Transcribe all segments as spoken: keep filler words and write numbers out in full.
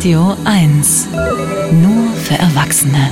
Radio eins. Nur für Erwachsene.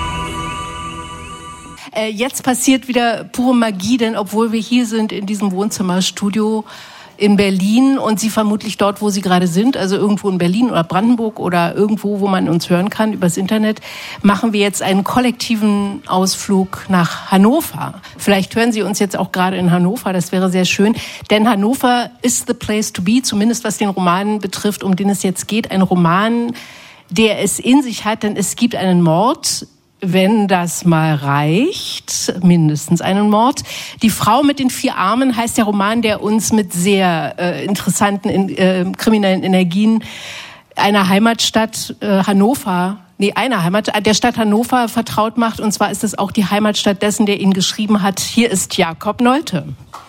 Äh, jetzt passiert wieder pure Magie, denn obwohl wir hier sind in diesem Wohnzimmerstudio in Berlin und Sie vermutlich dort, wo Sie gerade sind, also irgendwo in Berlin oder Brandenburg oder irgendwo, wo man uns hören kann übers Internet, machen wir jetzt einen kollektiven Ausflug nach Hannover. Vielleicht hören Sie uns jetzt auch gerade in Hannover, das wäre sehr schön, denn Hannover ist the place to be, zumindest was den Roman betrifft, um den es jetzt geht. Ein Roman, der es in sich hat, denn es gibt einen Mord, wenn das mal reicht, mindestens einen Mord. Die Frau mit den vier Armen heißt der Roman, der uns mit sehr äh, interessanten äh, kriminellen Energien einer Heimatstadt äh, Hannover, nee, einer Heimat, der Stadt Hannover vertraut macht. Und zwar ist es auch die Heimatstadt dessen, der ihn geschrieben hat. Hier ist Jakob Nolte.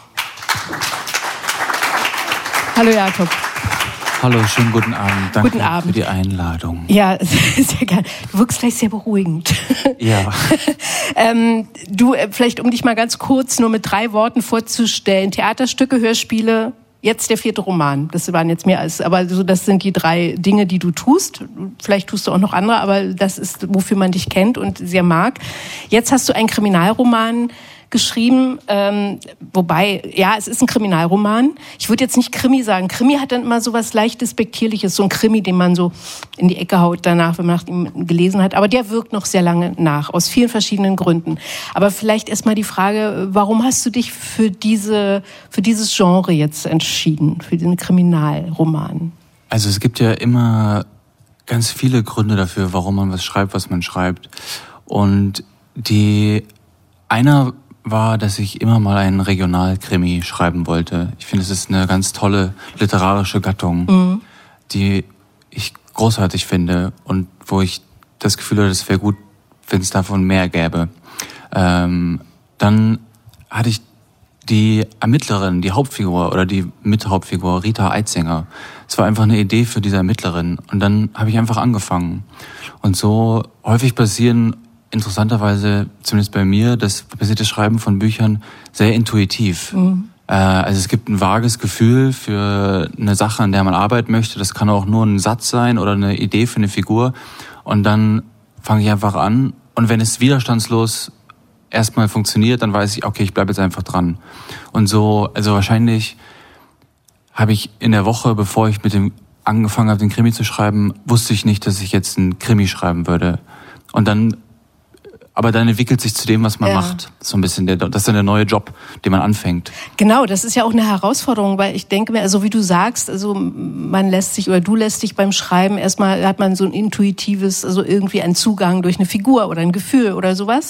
Hallo Jakob. Hallo, schönen guten Abend. Danke guten Abend. für die Einladung. Ja, sehr gerne. Du wirkst gleich sehr beruhigend. Ja. ähm, du, vielleicht um dich mal ganz kurz nur mit drei Worten vorzustellen. Theaterstücke, Hörspiele, jetzt der vierte Roman. Das waren jetzt mehr als, aber so, das sind die drei Dinge, die du tust. Vielleicht tust du auch noch andere, aber das ist, wofür man dich kennt und sehr mag. Jetzt hast du einen Kriminalroman geschrieben, ähm, wobei, ja, es ist ein Kriminalroman. Ich würde jetzt nicht Krimi sagen. Krimi hat dann immer so was leicht Despektierliches, so ein Krimi, den man so in die Ecke haut danach, wenn man nach ihm gelesen hat. Aber der wirkt noch sehr lange nach, aus vielen verschiedenen Gründen. Aber vielleicht erstmal die Frage, warum hast du dich für diese, für dieses Genre jetzt entschieden, für den Kriminalroman? Also es gibt ja immer ganz viele Gründe dafür, warum man was schreibt, was man schreibt. Und die, einer war, dass ich immer mal einen Regionalkrimi schreiben wollte. Ich finde, es ist eine ganz tolle literarische Gattung, mhm. die ich großartig finde und wo ich das Gefühl hatte, es wäre gut, wenn es davon mehr gäbe. Ähm, dann hatte ich die Ermittlerin, die Hauptfigur oder die Mithauptfigur, Rita Eitzinger. Es war einfach eine Idee für diese Ermittlerin und dann habe ich einfach angefangen. Und so häufig passieren interessanterweise, zumindest bei mir, das passiert das Schreiben von Büchern sehr intuitiv. Mhm. Äh, also es gibt ein vages Gefühl für eine Sache, an der man arbeiten möchte. Das kann auch nur ein Satz sein oder eine Idee für eine Figur. Und dann fange ich einfach an. Und wenn es widerstandslos erstmal funktioniert, dann weiß ich, okay, ich bleibe jetzt einfach dran. Und so, also wahrscheinlich habe ich in der Woche, bevor ich mit dem angefangen habe, den Krimi zu schreiben, wusste ich nicht, dass ich jetzt einen Krimi schreiben würde. Und dann Aber dann entwickelt sich zu dem, was man ja. macht. So ein bisschen der, das ist dann der neue Job, den man anfängt. Genau, das ist ja auch eine Herausforderung, weil ich denke mir, also wie du sagst, also man lässt sich oder du lässt dich beim Schreiben erstmal, hat man so ein intuitives, also irgendwie einen Zugang durch eine Figur oder ein Gefühl oder sowas.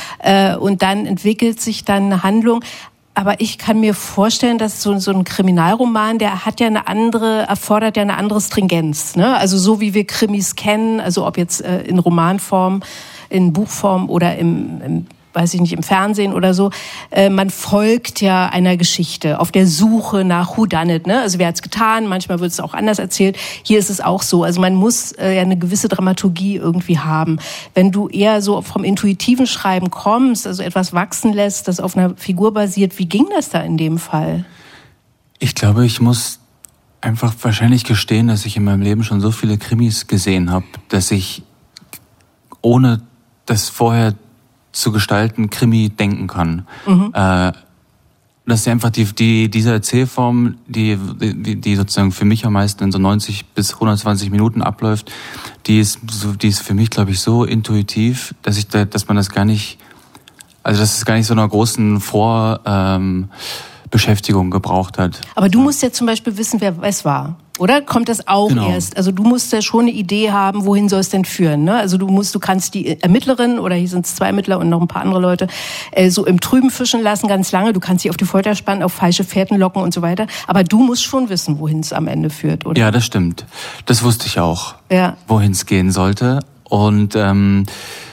Und dann entwickelt sich dann eine Handlung. Aber ich kann mir vorstellen, dass so, so ein Kriminalroman, der hat ja eine andere, erfordert ja eine andere Stringenz, ne? Also so wie wir Krimis kennen, also ob jetzt äh, in Romanform, in Buchform oder im, im weiß ich nicht, im Fernsehen oder so, äh, man folgt ja einer Geschichte auf der Suche nach Whodunit, ne? Also wer hat's getan? Manchmal wird es auch anders erzählt. Hier ist es auch so. Also man muss äh, ja eine gewisse Dramaturgie irgendwie haben. Wenn du eher so vom intuitiven Schreiben kommst, also etwas wachsen lässt, das auf einer Figur basiert, wie ging das da in dem Fall? Ich glaube, ich muss einfach wahrscheinlich gestehen, dass ich in meinem Leben schon so viele Krimis gesehen habe, dass ich ohne das vorher zu gestalten, Krimi denken kann. Mhm. Äh, das ist einfach die, die, diese Erzählform, die, die, die sozusagen für mich am meisten in so neunzig bis hundertzwanzig Minuten abläuft, die ist so, die ist für mich, glaube ich, so intuitiv, dass ich da, dass man das gar nicht, also dass es gar nicht so einer großen Vor, ähm, Beschäftigung gebraucht hat. Aber du musst ja zum Beispiel wissen, wer es war, oder? Kommt das auch genau. erst? Also du musst ja schon eine Idee haben, wohin soll es denn führen, ne? Also du musst, du kannst die Ermittlerin, oder hier sind es zwei Ermittler und noch ein paar andere Leute, äh, so im Trüben fischen lassen, ganz lange. Du kannst sie auf die Folter spannen, auf falsche Fährten locken und so weiter. Aber du musst schon wissen, wohin es am Ende führt, oder? Ja, das stimmt. Das wusste ich auch, ja. wohin es gehen sollte. Und ähm,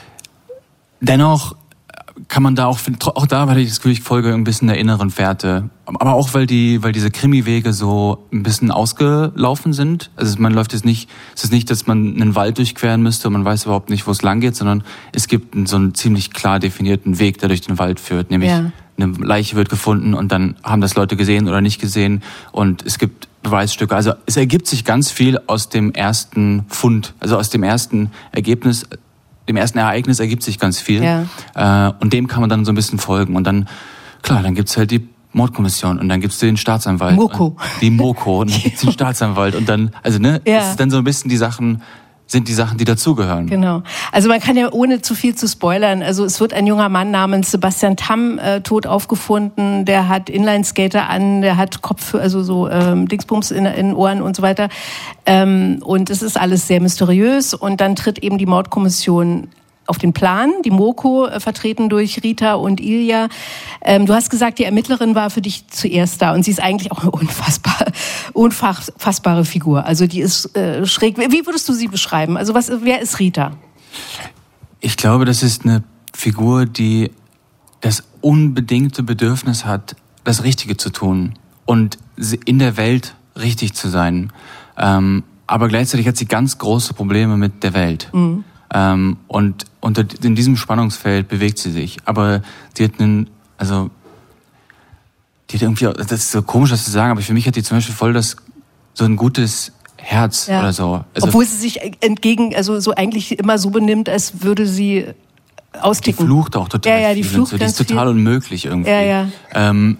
dennoch kann man da auch, auch da hatte ich das Gefühl, ich folge ein bisschen der inneren Fährte. Aber auch, weil die, weil diese Krimiwege so ein bisschen ausgelaufen sind. Also man läuft jetzt nicht, es ist nicht, dass man einen Wald durchqueren müsste und man weiß überhaupt nicht, wo es lang geht, sondern es gibt einen, so einen ziemlich klar definierten Weg, der durch den Wald führt. Nämlich, ja. eine Leiche wird gefunden und dann haben das Leute gesehen oder nicht gesehen und es gibt Beweisstücke. Also es ergibt sich ganz viel aus dem ersten Fund, also aus dem ersten Ergebnis, dem ersten Ereignis ergibt sich ganz viel. Ja. Äh, und dem kann man dann so ein bisschen folgen. Und dann, klar, dann gibt's halt die Mordkommission und dann gibt's den Staatsanwalt. Moko. Die Moko und dann gibt's den Staatsanwalt und dann, also ne, Ja. das ist dann so ein bisschen die Sachen, sind die Sachen, die dazugehören. Genau. Also man kann ja ohne zu viel zu spoilern, also es wird ein junger Mann namens Sebastian Tamm äh, tot aufgefunden, der hat Inlineskater an, der hat Kopf, also so ähm, Dingsbums in den Ohren und so weiter. Ähm, und es ist alles sehr mysteriös und dann tritt eben die Mordkommission auf den Plan, die Moko, äh, vertreten durch Rita und Ilja. Ähm, du hast gesagt, die Ermittlerin war für dich zuerst da und sie ist eigentlich auch eine unfassbar, unfassbare Figur. Also die ist äh, schräg. Wie würdest du sie beschreiben? Also was, wer ist Rita? Ich glaube, das ist eine Figur, die das unbedingte Bedürfnis hat, das Richtige zu tun und in der Welt richtig zu sein. Ähm, aber gleichzeitig hat sie ganz große Probleme mit der Welt. Mhm. Ähm, und unter, in diesem Spannungsfeld bewegt sie sich. Aber sie hat einen, also, die hat irgendwie, das ist so komisch, das zu sagen, aber für mich hat die zum Beispiel voll das, so ein gutes Herz ja. oder so. Also, obwohl sie sich entgegen, also so eigentlich immer so benimmt, als würde sie austicken. Die flucht auch total ja, ja, die viel. flucht So. Die ist ganz total viel. unmöglich irgendwie. Ja, ja. Ähm,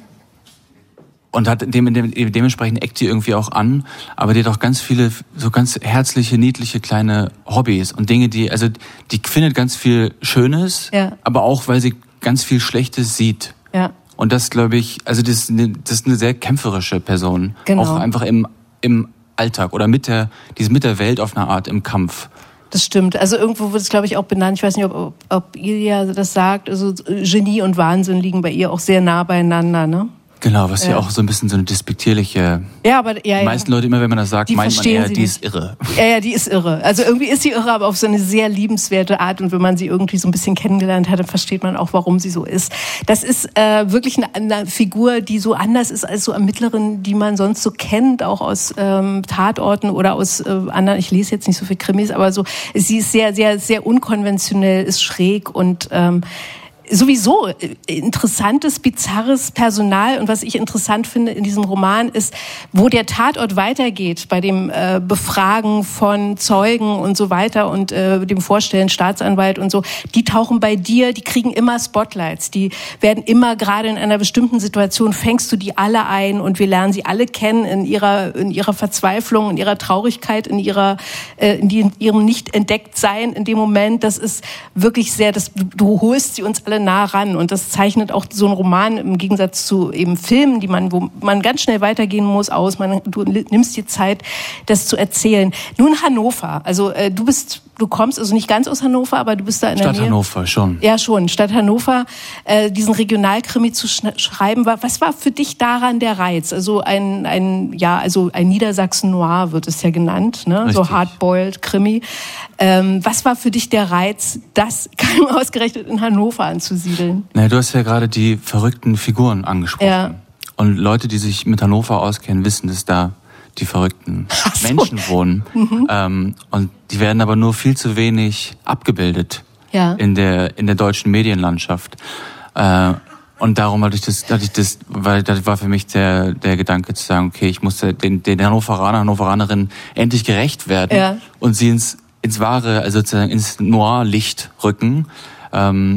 und hat dem, dem, dementsprechend eckt die irgendwie auch an, aber die hat auch ganz viele so ganz herzliche, niedliche kleine Hobbys und Dinge, die, also die findet ganz viel Schönes, ja. aber auch, weil sie ganz viel Schlechtes sieht. Ja. Und das, glaube ich, also das ist, eine, das ist eine sehr kämpferische Person. Genau. Auch einfach im, im Alltag oder mit der, die ist mit der Welt auf eine Art im Kampf. Das stimmt. Also irgendwo wird es, glaube ich, auch benannt. Ich weiß nicht, ob, ob, ob Ilja das sagt. Also Genie und Wahnsinn liegen bei ihr auch sehr nah beieinander, ne? Genau, was ja, ja auch so ein bisschen so eine despektierliche... Ja, aber ja, die meisten ja. Leute, immer wenn man das sagt, die meint man eher, sie die nicht. ist irre. Ja, ja, die ist irre. Also irgendwie ist sie irre, aber auf so eine sehr liebenswerte Art. Und wenn man sie irgendwie so ein bisschen kennengelernt hat, dann versteht man auch, warum sie so ist. Das ist äh, wirklich eine, eine Figur, die so anders ist als so Ermittlerin, die man sonst so kennt, auch aus ähm, Tatorten oder aus äh, anderen. Ich lese jetzt nicht so viel Krimis, aber so sie ist sehr, sehr, sehr unkonventionell, ist schräg und ähm, sowieso interessantes, bizarres Personal. Und was ich interessant finde in diesem Roman ist, wo der Tatort weitergeht bei dem äh, Befragen von Zeugen und so weiter und äh, dem Vorstellen Staatsanwalt und so. Die tauchen bei dir, die kriegen immer Spotlights. Die werden immer gerade in einer bestimmten Situation, fängst du die alle ein und wir lernen sie alle kennen in ihrer, in ihrer Verzweiflung, in ihrer Traurigkeit, in ihrer, äh, in, die, in ihrem Nicht-Entdeckt-Sein in dem Moment. Das ist wirklich sehr, das, du, du holst sie uns alle nah ran und das zeichnet auch so ein Roman im Gegensatz zu eben Filmen, die man, wo man ganz schnell weitergehen muss, aus. Man, du nimmst dir Zeit, das zu erzählen. Nun Hannover, also äh, du bist, du kommst also nicht ganz aus Hannover, aber du bist da in Stadt der Nähe. Hannover, schon. Ja, schon. Stadt Hannover, äh, diesen Regionalkrimi zu sch- schreiben, war, was war für dich daran der Reiz? Also ein, ein, ja, also ein Niedersachsen Noir wird es ja genannt, ne? So hardboiled Krimi. Ähm, was war für dich der Reiz, das ausgerechnet in Hannover anzusiedeln? Na, du hast ja gerade die verrückten Figuren angesprochen. Ja. Und Leute, die sich mit Hannover auskennen, wissen, dass da die verrückten so. Menschen wohnen. Mhm. Ähm, und die werden aber nur viel zu wenig abgebildet ja. in der in der deutschen Medienlandschaft. Äh, und darum hatte ich das, hatte ich das, weil das war für mich der der Gedanke zu sagen, okay, ich muss den den Hannoveraner, Hannoveranerinnen endlich gerecht werden ja. und sie ins ins wahre, also sozusagen ins Noir-Licht rücken. Ähm,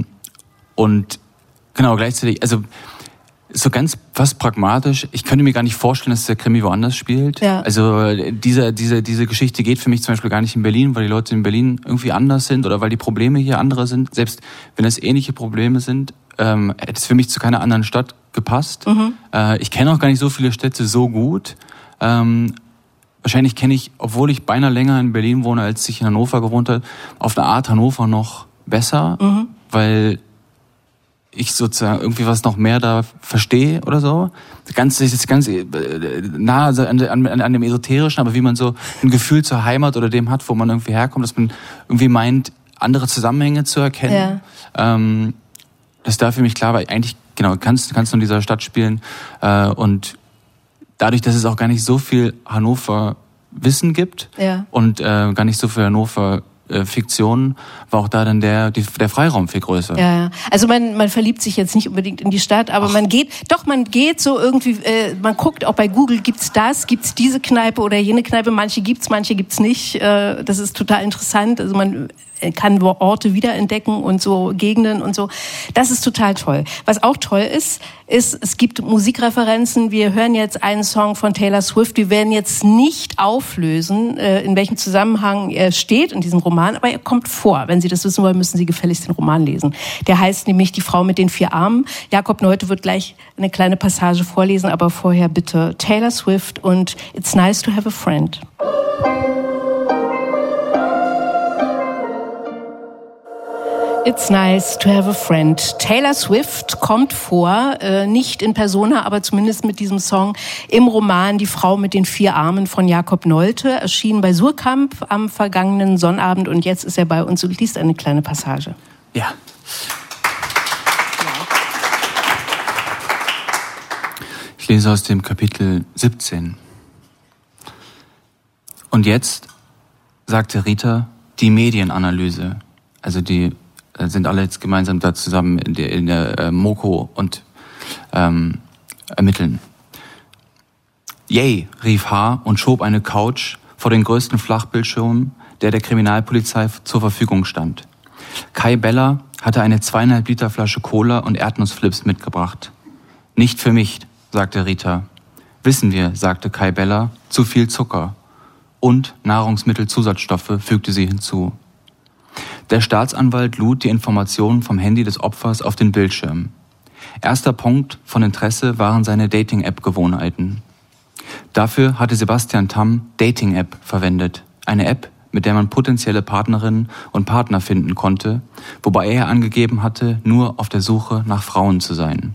und genau gleichzeitig, also so ganz fast pragmatisch. Ich könnte mir gar nicht vorstellen, dass der Krimi woanders spielt. Ja. Also diese diese diese Geschichte geht für mich zum Beispiel gar nicht in Berlin, weil die Leute in Berlin irgendwie anders sind oder weil die Probleme hier andere sind. Selbst wenn es ähnliche Probleme sind, ähm, hätte es für mich zu keiner anderen Stadt gepasst. Mhm. Äh, ich kenne auch gar nicht so viele Städte so gut. Ähm, wahrscheinlich kenne ich, obwohl ich beinahe länger in Berlin wohne, als ich in Hannover gewohnt habe, auf eine Art Hannover noch besser, mhm. weil ich sozusagen irgendwie was noch mehr da verstehe oder so. Ganz, das ist ganz nah an, an, an dem Esoterischen, aber wie man so ein Gefühl zur Heimat oder dem hat, wo man irgendwie herkommt, dass man irgendwie meint, andere Zusammenhänge zu erkennen. Ja. Ähm, das da für mich klar war, eigentlich, genau, kannst, kannst du in dieser Stadt spielen. Äh, und dadurch, dass es auch gar nicht so viel Hannover Wissen gibt ja. und äh, gar nicht so viel Hannover äh, Fiktion war auch da dann der, die, der Freiraum viel größer. Ja, ja. Also man, man verliebt sich jetzt nicht unbedingt in die Stadt, aber Ach. man geht, doch man geht so irgendwie, äh, man guckt auch bei Google, gibt's das, gibt's diese Kneipe oder jene Kneipe, manche gibt's, manche gibt's nicht. Äh, das ist total interessant. Also man kann Orte wiederentdecken und so Gegenden und so. Das ist total toll. Was auch toll ist, ist, es gibt Musikreferenzen. Wir hören jetzt einen Song von Taylor Swift. Wir werden jetzt nicht auflösen, in welchem Zusammenhang er steht in diesem Roman, aber er kommt vor. Wenn Sie das wissen wollen, müssen Sie gefälligst den Roman lesen. Der heißt nämlich Die Frau mit den vier Armen. Jakob Neute wird gleich eine kleine Passage vorlesen, aber vorher bitte Taylor Swift und It's Nice to Have a Friend. It's nice to have a friend. Taylor Swift kommt vor, äh, nicht in Persona, aber zumindest mit diesem Song im Roman Die Frau mit den vier Armen von Jakob Neute, erschienen bei Surkamp am vergangenen Sonnabend und jetzt ist er bei uns und liest eine kleine Passage. Ja. Ich lese aus dem Kapitel siebzehn. Und jetzt, sagte Rita, die Medienanalyse, also die sind alle jetzt gemeinsam da zusammen in der, in der äh, Moko und ähm, ermitteln. Yay, rief H. und schob eine Couch vor den größten Flachbildschirm, der der Kriminalpolizei zur Verfügung stand. Kai Bella hatte eine zweieinhalb Liter Flasche Cola und Erdnussflips mitgebracht. Nicht für mich, sagte Rita. Wissen wir, sagte Kai Bella, zu viel Zucker. Und Nahrungsmittelzusatzstoffe, fügte sie hinzu. Der Staatsanwalt lud die Informationen vom Handy des Opfers auf den Bildschirm. Erster Punkt von Interesse waren seine Dating-App-Gewohnheiten. Dafür hatte Sebastian Tamm Dating-App verwendet, eine App, mit der man potenzielle Partnerinnen und Partner finden konnte, wobei er angegeben hatte, nur auf der Suche nach Frauen zu sein.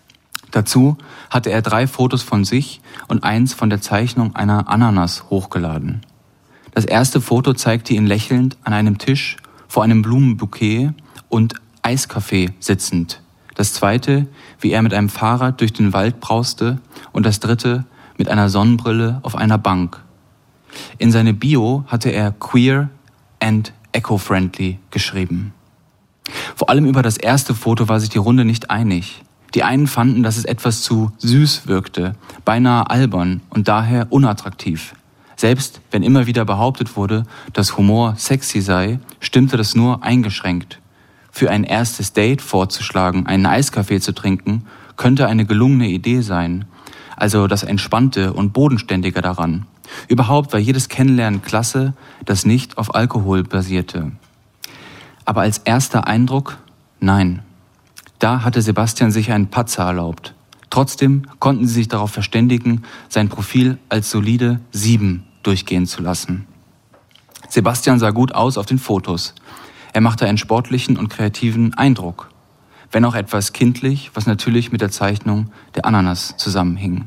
Dazu hatte er drei Fotos von sich und eins von der Zeichnung einer Ananas hochgeladen. Das erste Foto zeigte ihn lächelnd an einem Tisch vor einem Blumenbouquet und Eiskaffee sitzend. Das zweite, wie er mit einem Fahrrad durch den Wald brauste und das dritte mit einer Sonnenbrille auf einer Bank. In seine Bio hatte er queer and eco-friendly geschrieben. Vor allem über das erste Foto war sich die Runde nicht einig. Die einen fanden, dass es etwas zu süß wirkte, beinahe albern und daher unattraktiv. Selbst wenn immer wieder behauptet wurde, dass Humor sexy sei, stimmte das nur eingeschränkt. Für ein erstes Date vorzuschlagen, einen Eiskaffee zu trinken, könnte eine gelungene Idee sein. Also das Entspannte und Bodenständige daran. Überhaupt war jedes Kennenlernen klasse, das nicht auf Alkohol basierte. Aber als erster Eindruck, nein. Da hatte Sebastian sich einen Patzer erlaubt. Trotzdem konnten sie sich darauf verständigen, sein Profil als solide sieben durchgehen zu lassen. Sebastian sah gut aus auf den Fotos. Er machte einen sportlichen und kreativen Eindruck. Wenn auch etwas kindlich, was natürlich mit der Zeichnung der Ananas zusammenhing.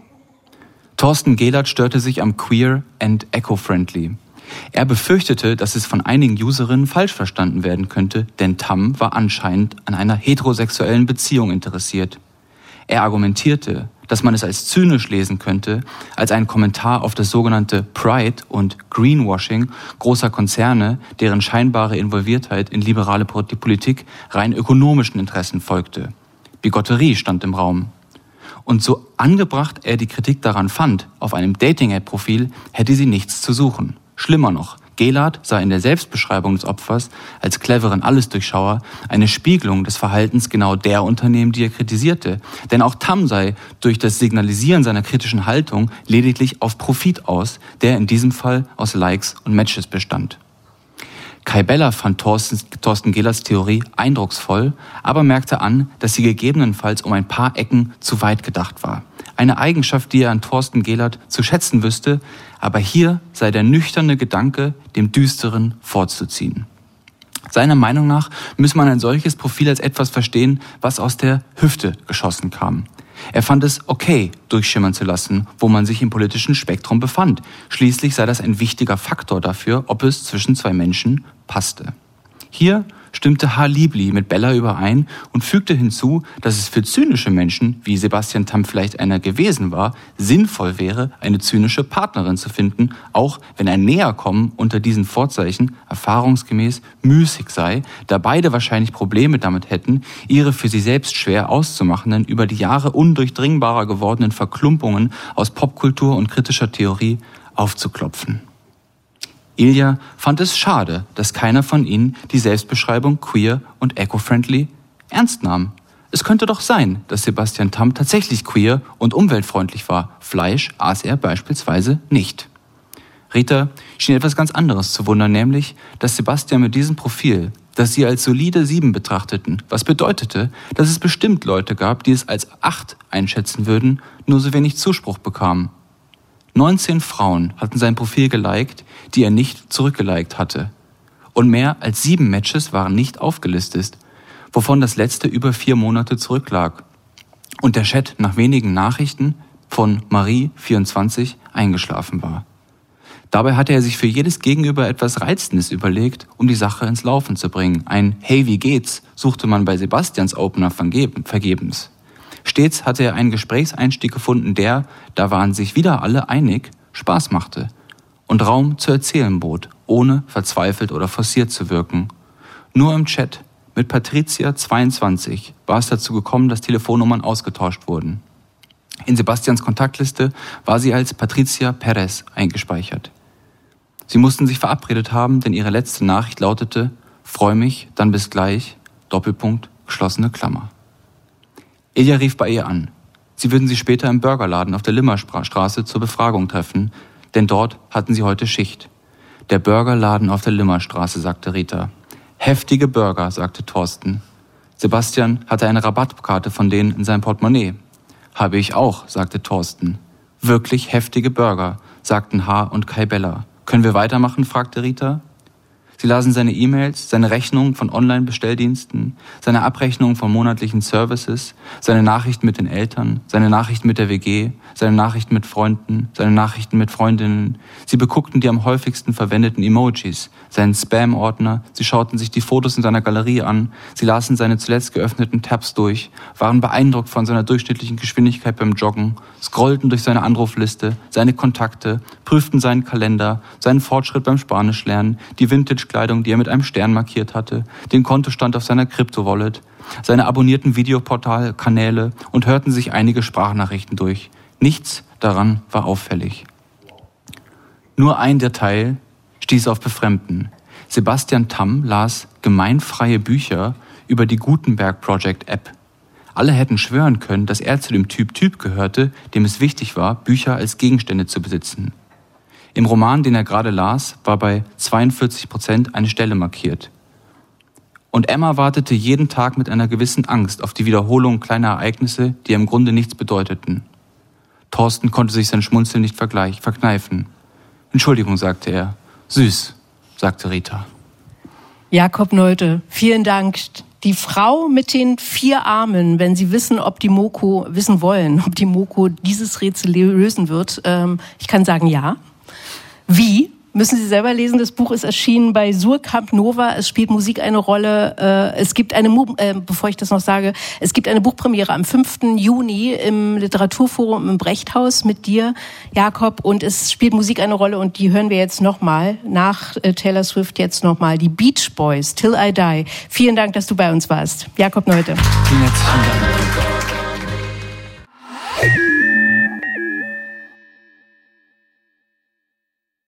Thorsten Gehlert störte sich am Queer and Eco-Friendly. Er befürchtete, dass es von einigen Userinnen falsch verstanden werden könnte, denn Tamm war anscheinend an einer heterosexuellen Beziehung interessiert. Er argumentierte, dass man es als zynisch lesen könnte, als ein Kommentar auf das sogenannte Pride und Greenwashing großer Konzerne, deren scheinbare Involviertheit in liberale Politik rein ökonomischen Interessen folgte. Bigotterie stand im Raum. Und so angebracht er die Kritik daran fand, auf einem Dating-App-Profil hätte sie nichts zu suchen. Schlimmer noch, Gehlert sah in der Selbstbeschreibung des Opfers als cleveren Allesdurchschauer eine Spiegelung des Verhaltens genau der Unternehmen, die er kritisierte. Denn auch Tamm sei durch das Signalisieren seiner kritischen Haltung lediglich auf Profit aus, der in diesem Fall aus Likes und Matches bestand. Kai Bella fand Thorsten, Thorsten Gehlerts Theorie eindrucksvoll, aber merkte an, dass sie gegebenenfalls um ein paar Ecken zu weit gedacht war. Eine Eigenschaft, die er an Thorsten Gehlert zu schätzen wüsste, aber hier sei der nüchterne Gedanke, dem Düsteren vorzuziehen. Seiner Meinung nach müsse man ein solches Profil als etwas verstehen, was aus der Hüfte geschossen kam. Er fand es okay, durchschimmern zu lassen, wo man sich im politischen Spektrum befand. Schließlich sei das ein wichtiger Faktor dafür, ob es zwischen zwei Menschen passte. Hier stimmte H. Liebli mit Bella überein und fügte hinzu, dass es für zynische Menschen, wie Sebastian Tamm vielleicht einer gewesen war, sinnvoll wäre, eine zynische Partnerin zu finden, auch wenn ein Näherkommen unter diesen Vorzeichen erfahrungsgemäß müßig sei, da beide wahrscheinlich Probleme damit hätten, ihre für sie selbst schwer auszumachenden, über die Jahre undurchdringbarer gewordenen Verklumpungen aus Popkultur und kritischer Theorie aufzuklopfen. Ilja fand es schade, dass keiner von ihnen die Selbstbeschreibung queer und eco-friendly ernst nahm. Es könnte doch sein, dass Sebastian Tamm tatsächlich queer und umweltfreundlich war. Fleisch aß er beispielsweise nicht. Rita schien etwas ganz anderes zu wundern, nämlich, dass Sebastian mit diesem Profil, das sie als solide Sieben betrachteten, was bedeutete, dass es bestimmt Leute gab, die es als Acht einschätzen würden, nur so wenig Zuspruch bekamen. neunzehn Frauen hatten sein Profil geliked, die er nicht zurückgeliked hatte. Und mehr als sieben Matches waren nicht aufgelistet, wovon das letzte über vier Monate zurücklag. Und der Chat nach wenigen Nachrichten von Marie vierundzwanzig eingeschlafen war. Dabei hatte er sich für jedes Gegenüber etwas Reizendes überlegt, um die Sache ins Laufen zu bringen. Ein "Hey, wie geht's?" suchte man bei Sebastians Opener vergebens. Stets hatte er einen Gesprächseinstieg gefunden, der, da waren sich wieder alle einig, Spaß machte und Raum zu erzählen bot, ohne verzweifelt oder forciert zu wirken. Nur im Chat mit Patricia zweiundzwanzig war es dazu gekommen, dass Telefonnummern ausgetauscht wurden. In Sebastians Kontaktliste war sie als Patricia Perez eingespeichert. Sie mussten sich verabredet haben, denn ihre letzte Nachricht lautete: "Freu mich, dann bis gleich, Doppelpunkt, geschlossene Klammer." Ilja rief bei ihr an. Sie würden sie später im Burgerladen auf der Limmerstraße zur Befragung treffen, denn dort hatten sie heute Schicht. Der Burgerladen auf der Limmerstraße, sagte Rita. Heftige Burger, sagte Thorsten. Sebastian hatte eine Rabattkarte von denen in seinem Portemonnaie. Habe ich auch, sagte Thorsten. Wirklich heftige Burger, sagten H. und Kai Bella. Können wir weitermachen, fragte Rita. Sie lasen seine E-Mails, seine Rechnungen von Online-Bestelldiensten, seine Abrechnungen von monatlichen Services, seine Nachrichten mit den Eltern, seine Nachrichten mit der W G, seine Nachrichten mit Freunden, seine Nachrichten mit Freundinnen. Sie beguckten die am häufigsten verwendeten Emojis, seinen Spam-Ordner, sie schauten sich die Fotos in seiner Galerie an, sie lasen seine zuletzt geöffneten Tabs durch, waren beeindruckt von seiner durchschnittlichen Geschwindigkeit beim Joggen, scrollten durch seine Anrufliste, seine Kontakte, prüften seinen Kalender, seinen Fortschritt beim Spanischlernen, die Vintage-Kleidung, die er mit einem Stern markiert hatte, den Kontostand auf seiner Krypto-Wallet, seine abonnierten Videoportal-Kanäle und hörten sich einige Sprachnachrichten durch. Nichts daran war auffällig. Nur ein Detail stieß auf Befremden. Sebastian Tamm las gemeinfreie Bücher über die Gutenberg Project App. Alle hätten schwören können, dass er zu dem Typ Typ gehörte, dem es wichtig war, Bücher als Gegenstände zu besitzen. Im Roman, den er gerade las, war bei zweiundvierzig Prozent eine Stelle markiert. Und Emma wartete jeden Tag mit einer gewissen Angst auf die Wiederholung kleiner Ereignisse, die im Grunde nichts bedeuteten. Thorsten konnte sich sein Schmunzeln nicht vergleich, verkneifen. Entschuldigung, sagte er. Süß, sagte Rita. Jakob Neute, vielen Dank. Die Frau mit den vier Armen, wenn Sie wissen, ob die Moko, wissen wollen, ob die Moko dieses Rätsel lösen wird. Ähm, ich kann sagen, ja. Wie? Müssen Sie selber lesen. Das Buch ist erschienen bei Surkamp Nova. Es spielt Musik eine Rolle. Äh, es gibt eine, äh, bevor ich das noch sage, es gibt eine Buchpremiere am fünften Juni im Literaturforum im Brechthaus mit dir, Jakob. Und es spielt Musik eine Rolle und die hören wir jetzt nochmal. Nach äh, Taylor Swift jetzt nochmal. Die Beach Boys, Till I Die. Vielen Dank, dass du bei uns warst. Jakob Neute. Vielen herzlichen Dank.